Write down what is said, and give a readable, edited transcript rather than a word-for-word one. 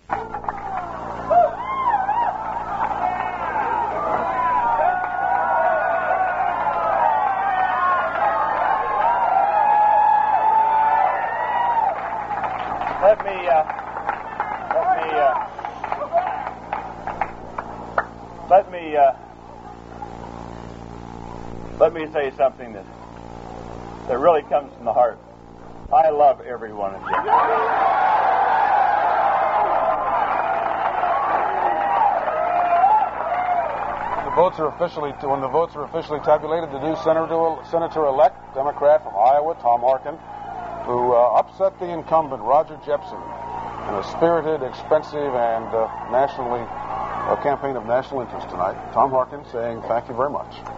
Let me say something that really comes from the heart. I love every one of you. When the votes are officially tabulated, the new senator-elect, Democrat from Iowa, Tom Harkin, who upset the incumbent, Roger Jepsen, in a spirited, expensive, and nationally campaign of national interest tonight. Tom Harkin saying thank you very much.